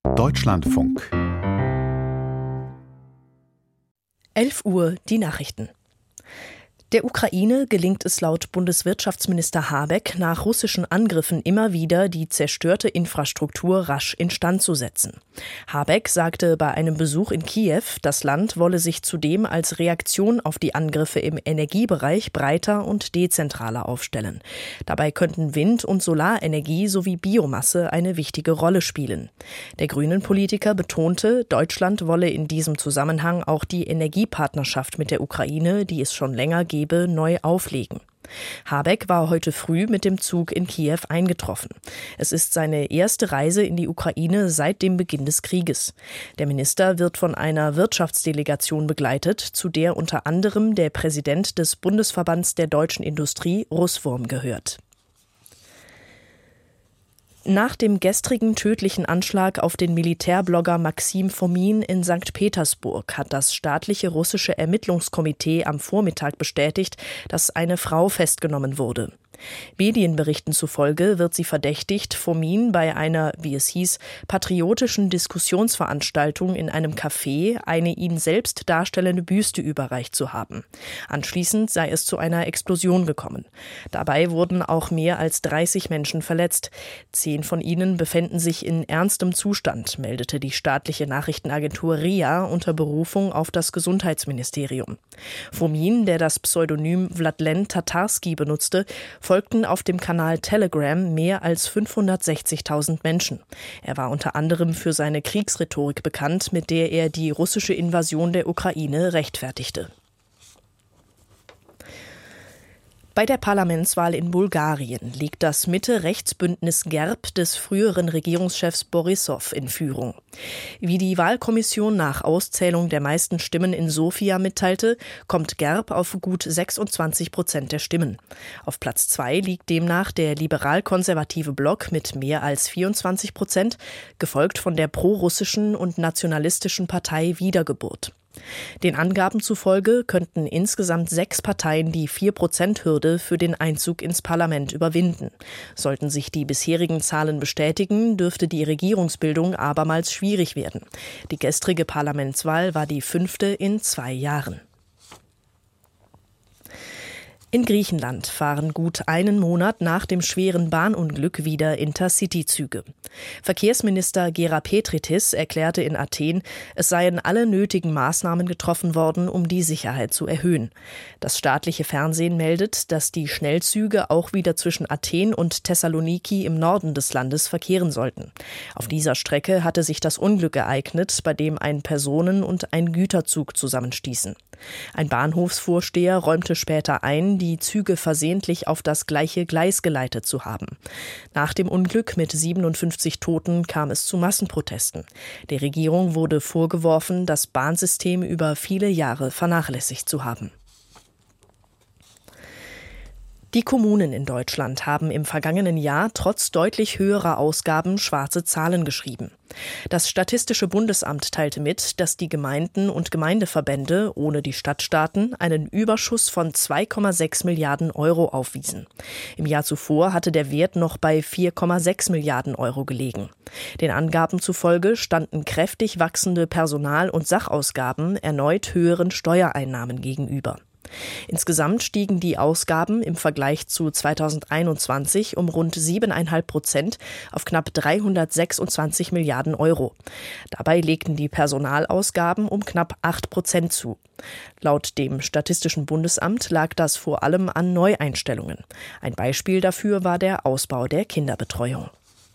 Deutschlandfunk. 11 Uhr die Nachrichten. Der Ukraine gelingt es laut Bundeswirtschaftsminister Habeck nach russischen Angriffen immer wieder, die zerstörte Infrastruktur rasch instand zu setzen. Habeck sagte bei einem Besuch in Kiew, das Land wolle sich zudem als Reaktion auf die Angriffe im Energiebereich breiter und dezentraler aufstellen. Dabei könnten Wind- und Solarenergie sowie Biomasse eine wichtige Rolle spielen. Der Grünen-Politiker betonte, Deutschland wolle in diesem Zusammenhang auch die Energiepartnerschaft mit der Ukraine, die es schon länger gibt, neu auflegen. Habeck war heute früh mit dem Zug in Kiew eingetroffen. Es ist seine erste Reise in die Ukraine seit dem Beginn des Krieges. Der Minister wird von einer Wirtschaftsdelegation begleitet, zu der unter anderem der Präsident des Bundesverbands der deutschen Industrie, Russwurm, gehört. Nach dem gestrigen tödlichen Anschlag auf den Militärblogger Maxim Fomin in St. Petersburg hat das staatliche russische Ermittlungskomitee am Vormittag bestätigt, dass eine Frau festgenommen wurde. Medienberichten zufolge wird sie verdächtigt, Fomin bei einer, wie es hieß, patriotischen Diskussionsveranstaltung in einem Café eine ihn selbst darstellende Büste überreicht zu haben. Anschließend sei es zu einer Explosion gekommen. Dabei wurden auch mehr als 30 Menschen verletzt. 10 von ihnen befänden sich in ernstem Zustand, meldete die staatliche Nachrichtenagentur RIA unter Berufung auf das Gesundheitsministerium. Fomin, der das Pseudonym Wladlen Tatarski benutzte, folgten auf dem Kanal Telegram mehr als 560.000 Menschen. Er war unter anderem für seine Kriegsrhetorik bekannt, mit der er die russische Invasion der Ukraine rechtfertigte. Bei der Parlamentswahl in Bulgarien liegt das Mitte-Rechts-Bündnis GERB des früheren Regierungschefs Borissow in Führung. Wie die Wahlkommission nach Auszählung der meisten Stimmen in Sofia mitteilte, kommt GERB auf gut 26% der Stimmen. Auf Platz 2 liegt demnach der liberal-konservative Block mit mehr als 24%, gefolgt von der prorussischen und nationalistischen Partei Wiedergeburt. Den Angaben zufolge könnten insgesamt 6 Parteien die 4%-Hürde für den Einzug ins Parlament überwinden. Sollten sich die bisherigen Zahlen bestätigen, dürfte die Regierungsbildung abermals schwierig werden. Die gestrige Parlamentswahl war die 5. in 2 Jahren. In Griechenland fahren gut einen Monat nach dem schweren Bahnunglück wieder Intercity-Züge. Verkehrsminister Gerapetritis erklärte in Athen, es seien alle nötigen Maßnahmen getroffen worden, um die Sicherheit zu erhöhen. Das staatliche Fernsehen meldet, dass die Schnellzüge auch wieder zwischen Athen und Thessaloniki im Norden des Landes verkehren sollten. Auf dieser Strecke hatte sich das Unglück ereignet, bei dem ein Personen- und ein Güterzug zusammenstießen. Ein Bahnhofsvorsteher räumte später ein, die Züge versehentlich auf das gleiche Gleis geleitet zu haben. Nach dem Unglück mit 57 Toten kam es zu Massenprotesten. Der Regierung wurde vorgeworfen, das Bahnsystem über viele Jahre vernachlässigt zu haben. Die Kommunen in Deutschland haben im vergangenen Jahr trotz deutlich höherer Ausgaben schwarze Zahlen geschrieben. Das Statistische Bundesamt teilte mit, dass die Gemeinden und Gemeindeverbände ohne die Stadtstaaten einen Überschuss von 2,6 Milliarden Euro aufwiesen. Im Jahr zuvor hatte der Wert noch bei 4,6 Milliarden Euro gelegen. Den Angaben zufolge standen kräftig wachsende Personal- und Sachausgaben erneut höheren Steuereinnahmen gegenüber. Insgesamt stiegen die Ausgaben im Vergleich zu 2021 um rund 7,5% auf knapp 326 Milliarden Euro. Dabei legten die Personalausgaben um knapp 8% zu. Laut dem Statistischen Bundesamt lag das vor allem an Neueinstellungen. Ein Beispiel dafür war der Ausbau der Kinderbetreuung.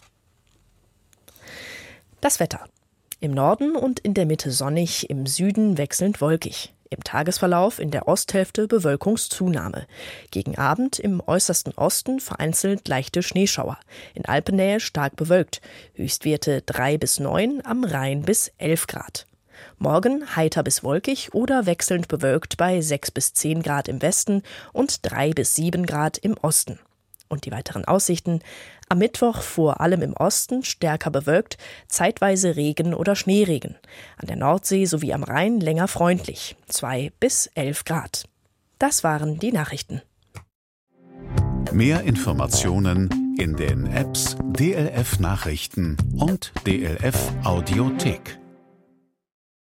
Das Wetter. Im Norden und in der Mitte sonnig, im Süden wechselnd wolkig. Im Tagesverlauf in der Osthälfte Bewölkungszunahme. Gegen Abend im äußersten Osten vereinzelt leichte Schneeschauer. In Alpennähe stark bewölkt. Höchstwerte 3 bis 9, am Rhein bis 11 Grad. Morgen heiter bis wolkig oder wechselnd bewölkt bei 6 bis 10 Grad im Westen und 3 bis 7 Grad im Osten. Und die weiteren Aussichten: am Mittwoch vor allem im Osten stärker bewölkt, zeitweise Regen oder Schneeregen. An der Nordsee sowie am Rhein länger freundlich, 2 bis 11 Grad. Das waren die Nachrichten. Mehr Informationen In den Apps DLF Nachrichten und DLF Audiothek.